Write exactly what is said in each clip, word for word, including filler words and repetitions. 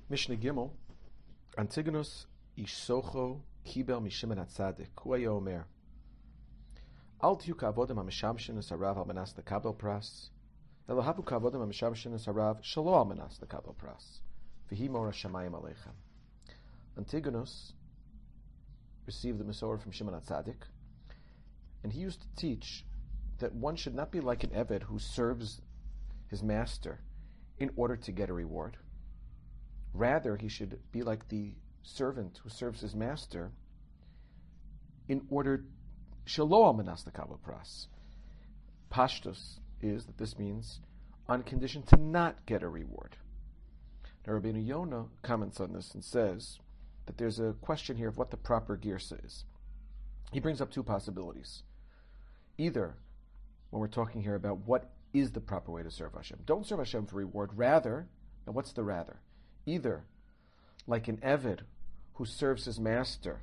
Mishnah Gimel, Antigonus Ishsocho Kibel Mishimon HaTzadik, Huaya Omer. Al tiyu ka'avodim ha'mishamshin es harav al manas lekabel pras, elo havu ka'avodim ha'mishamshin es harav shelo al manas lekabel pras, v'hi mor hashamayim aleichem. Antigonus received the Masorah from Shimon HaTzadik, and he used to teach that one should not be like an Eved who serves his master in order to get a reward. Rather, he should be like the servant who serves his master in order shelo al manas lekabel pras. Pashtus is that this means on condition to not get a reward. Now, Rabbeinu Yonah comments on this and says that there's a question here of what the proper girsa is. He brings up two possibilities. Either, when we're talking here about what is the proper way to serve Hashem, don't serve Hashem for reward. Rather, now what's the rather? Either like an Eved who serves his master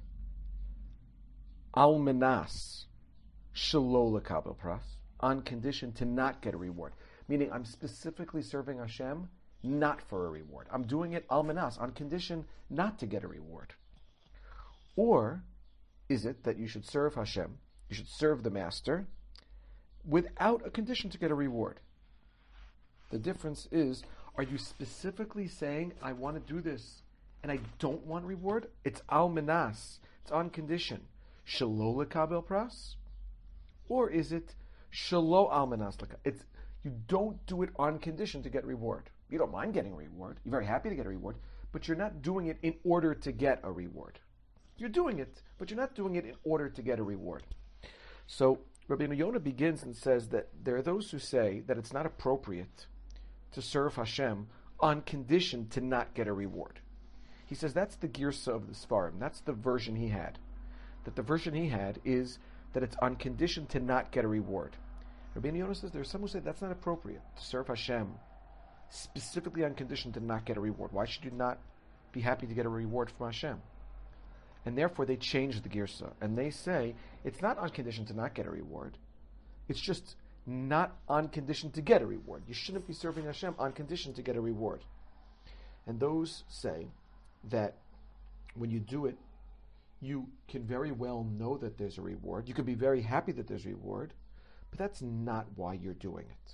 al menas shelo lekabel pras, on condition to not get a reward. Meaning, I'm specifically serving Hashem not for a reward. I'm doing it al menas, on condition not to get a reward. Or is it that you should serve Hashem, you should serve the master without a condition to get a reward? The difference is, are you specifically saying, I want to do this and I don't want reward? It's al menas, it's on condition shelo lekabel pras? Or is it shelo al menas lekabel? It's, you don't do it on condition to get reward. You don't mind getting a reward. You're very happy to get a reward, but you're not doing it in order to get a reward. You're doing it, but you're not doing it in order to get a reward. So Rabbeinu Yonah begins and says that there are those who say that it's not appropriate to serve Hashem on condition to not get a reward. He says that's the girsa of the Sfarim. That's the version he had. That the version he had is that it's on condition to not get a reward. Rabbeinu Yonah says there's some who say that's not appropriate to serve Hashem specifically on condition to not get a reward. Why should you not be happy to get a reward from Hashem? And therefore they change the girsa and they say it's not on condition to not get a reward. It's just not on condition to get a reward. You shouldn't be serving Hashem on condition to get a reward. And those say that when you do it, you can very well know that there's a reward. You can be very happy that there's a reward, but that's not why you're doing it.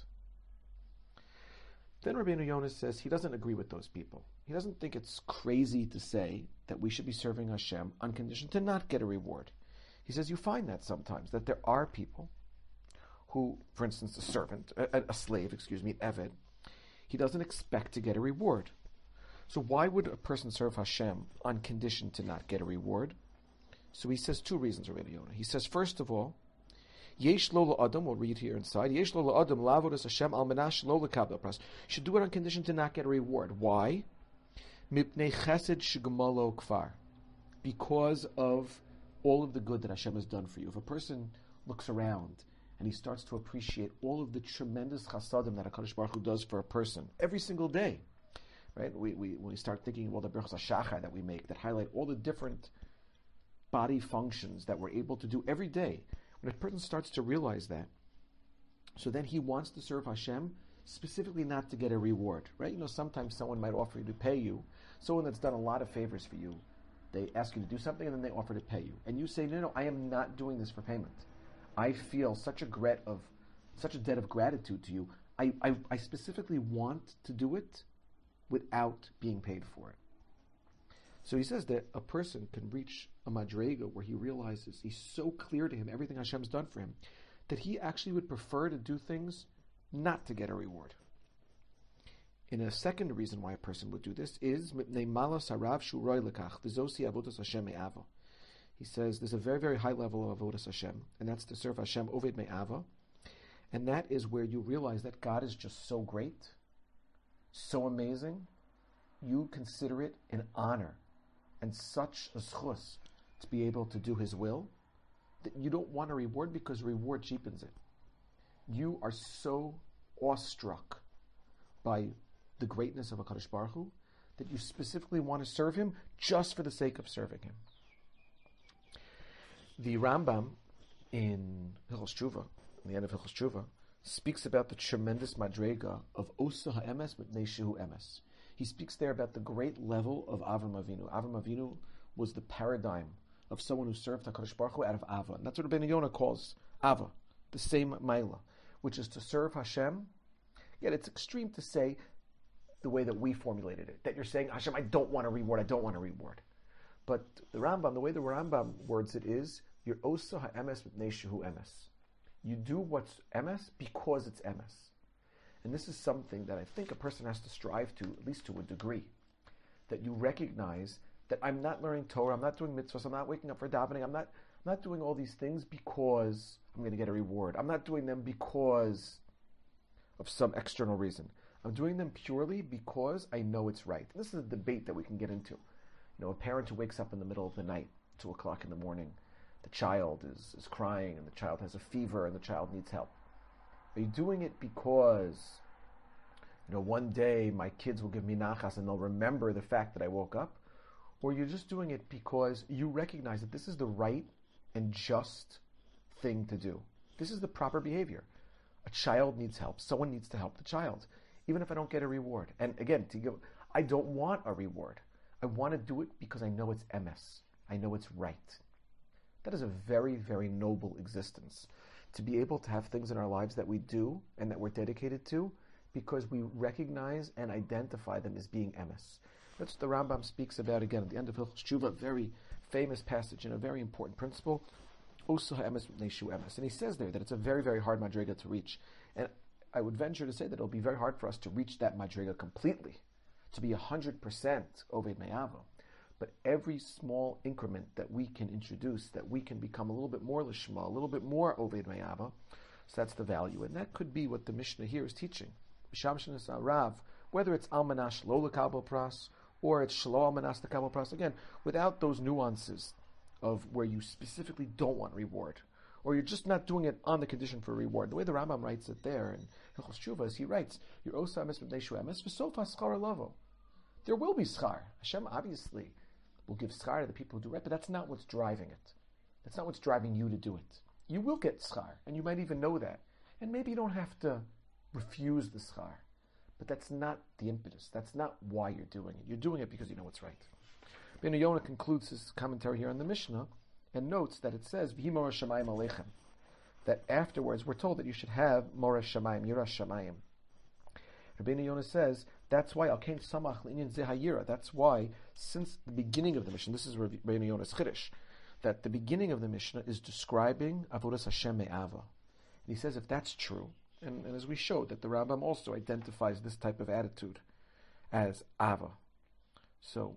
Then Rabbeinu Yonah says he doesn't agree with those people. He doesn't think it's crazy to say that we should be serving Hashem on condition to not get a reward. He says you find that sometimes, that there are people who, for instance, a servant, a, a slave, excuse me, Eved, he doesn't expect to get a reward. So why would a person serve Hashem on condition to not get a reward? So he says two reasons, Rabbeinu Yonah. He says, first of all, Yesh lo la'adam, we'll read here inside, Yesh lo la'adam la'avodas Hashem al menash lo lekabel pras. Should do it on condition to not get a reward. Why? Mipnei chesed shegmalo kfar. Because of all of the good that Hashem has done for you. If a person looks around and he starts to appreciate all of the tremendous chasadim that HaKadosh Baruch Hu does for a person every single day, right? We we we start thinking of all the berachos hashachar that we make that highlight all the different body functions that we're able to do every day. When a person starts to realize that, so then he wants to serve Hashem specifically not to get a reward, right? You know, sometimes someone might offer to pay you, someone that's done a lot of favors for you, they ask you to do something and then they offer to pay you, and you say, no, no, I am not doing this for payment. I feel such a grat of, such a debt of gratitude to you. I, I, I specifically want to do it without being paid for it. So he says that a person can reach a madrega where he realizes he's so clear to him everything Hashem's done for him that he actually would prefer to do things not to get a reward. And a second reason why a person would do this is he says there's a very, very high level of avodas Hashem, and that's to serve Hashem oved me'ava, and that is where you realize that God is just so great, so amazing, you consider it an honor and such a zchus to be able to do His will, that you don't want a reward because reward cheapens it. You are so awestruck by the greatness of HaKadosh Baruch Hu that you specifically want to serve Him just for the sake of serving Him. The Rambam in Hilchos Tshuva, in the end of Hilchos Tshuva, speaks about the tremendous madrega of Osa ha'emes mipnei shehu emes. he speaks there about the great level of Avram Avinu. Avram Avinu was the paradigm of someone who served HaKadosh Baruch Hu out of Ava. And that's what Rabbeinu Yonah calls Ava, the same Maila, which is to serve Hashem. Yet it's extreme to say the way that we formulated it, that you're saying, Hashem, I don't want a reward, I don't want a reward. But the Rambam, the way the Rambam words it is, you're osa ha'emes mipnei shehu emes. You do what's emes because it's emes. And this is something that I think a person has to strive to, at least to a degree, that you recognize that I'm not learning Torah, I'm not doing mitzvahs, I'm not waking up for davening, I'm not, I'm not doing all these things because I'm going to get a reward. I'm not doing them because of some external reason. I'm doing them purely because I know it's right. This is a debate that we can get into. You know, a parent who wakes up in the middle of the night, two o'clock in the morning, the child is, is crying and the child has a fever and the child needs help. Are you doing it because, you know, one day my kids will give me nachas and they'll remember the fact that I woke up? Or you're just doing it because you recognize that this is the right and just thing to do. This is the proper behavior. A child needs help. Someone needs to help the child, even if I don't get a reward. And again, to go, I don't want a reward. I want to do it because I know it's emes. I know it's right. That is a very, very noble existence. To be able to have things in our lives that we do and that we're dedicated to because we recognize and identify them as being emes. That's what the Rambam speaks about again at the end of Hilchos Tshuva, a very famous passage and a very important principle. Osa ha'emes mipnei shehu emes. And he says there that it's a very, very hard madrega to reach. And I would venture to say that it'll be very hard for us to reach that madrega completely, to be one hundred percent Oved Me'ava. But every small increment that we can introduce, that we can become a little bit more Lishma, a little bit more Oved Me'ava, so that's the value. And that could be what the Mishnah here is teaching. B'shamshin Rav, whether it's Almanash Lo L'Kabel Pras, or it's Shlo Almanas L'Kabel Pras, again, without those nuances of where you specifically don't want reward, or you're just not doing it on the condition for reward. The way the Rambam writes it there in Hilchos Tshuva is he writes, "Your osa emes mipnei shehu emes v'sofa schar lavo." There will be schar. Hashem obviously will give schar to the people who do right, but that's not what's driving it. That's not what's driving you to do it. You will get schar, and you might even know that, and maybe you don't have to refuse the schar, but that's not the impetus. That's not why you're doing it. You're doing it because you know what's right. Rabbeinu Yonah concludes his commentary here on the Mishnah and notes that it says, V'hi Moras Shamayim Aleichem, that afterwards we're told that you should have Moras Shamayim, Yiras Shamayim. Rabbeinu Yonah says, that's why, Alkein Samach L'inyan Zeh HaYira, that's why, since the beginning of the Mishnah, this is Rabbeinu Yonah's Chiddush, that the beginning of the Mishnah is describing Avodas Hashem Me'ava. And he says, if that's true, and, and as we showed, that the Rambam also identifies this type of attitude as Ava. So,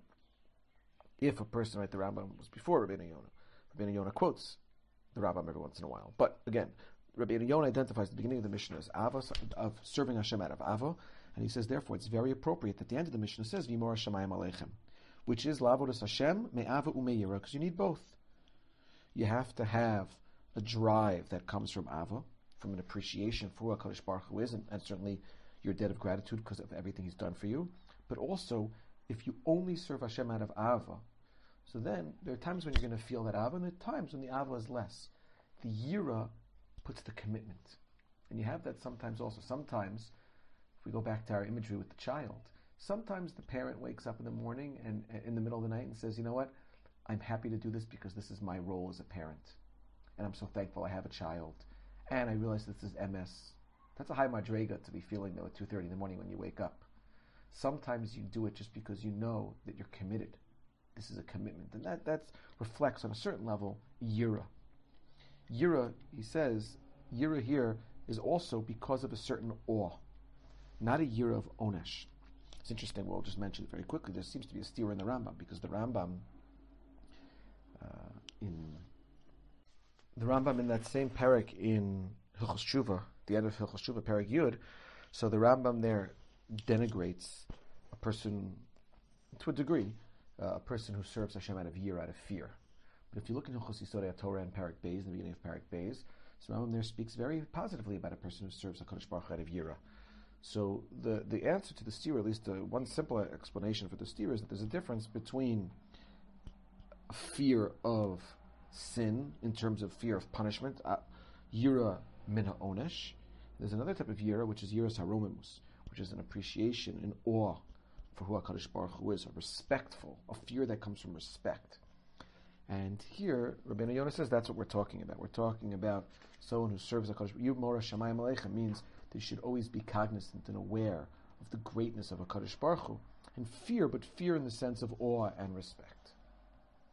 if a person, right, the Rambam was before Rabbeinu Yonah, Rabbeinu Yonah quotes the Rambam every once in a while. But again, Rabbeinu Yonah identifies the beginning of the Mishnah as Ava, of serving Hashem out of Ava, and he says, therefore, it's very appropriate that the end of the Mishnah says, V'mor Hashemayim Aleichem, which is La'avodas Hashem, Me'ava u'me'yira, because you need both. You have to have a drive that comes from Ava, from an appreciation for what HaKadosh Baruch Hu is, and, and certainly your debt of gratitude because of everything He's done for you. But also, if you only serve Hashem out of Ava, so then there are times when you're going to feel that Ava, and there are times when the Ava is less. The Yira puts the commitment. And you have that sometimes also. Sometimes, if we go back to our imagery with the child, sometimes the parent wakes up in the morning and in the middle of the night and says, you know what, I'm happy to do this because this is my role as a parent. And I'm so thankful I have a child. And I realize this is M S. That's a high madrega to be feeling though at two thirty in the morning when you wake up. Sometimes you do it just because you know that you're committed. This is a commitment. And that that reflects on a certain level Yira. Yira, he says, Yira here is also because of a certain awe. Not a Yira of Onesh. It's interesting, we'll just mention it very quickly. There seems to be a steer in the Rambam, because the Rambam uh, in the Rambam in that same parak in Hilchos Tshuva, the end of Hilchos Tshuva, parak Yud, so the Rambam there denigrates a person, to a degree, uh, a person who serves Hashem out of year, out of fear. But if you look in Hilchos Yisodei Torah and parak Beis, in the beginning of parak Beis, so Rambam there speaks very positively about a person who serves HaKadosh Baruch Hu out of yira. So the, the answer to the steer, at least uh, one simple explanation for the steer, is that there's a difference between a fear of sin in terms of fear of punishment, uh, yira min ha'onesh. There's another type of yira, which is yiras haromimus, which is an appreciation, an awe for who HaKadosh Baruch Hu is, a respectful, a fear that comes from respect. And here, Rabbeinu Yonah says that's what we're talking about. We're talking about someone who serves HaKadosh Baruch Hu. Yirmor Shamayim Aleichem means that you should always be cognizant and aware of the greatness of HaKadosh Baruch Hu, and fear, but fear in the sense of awe and respect.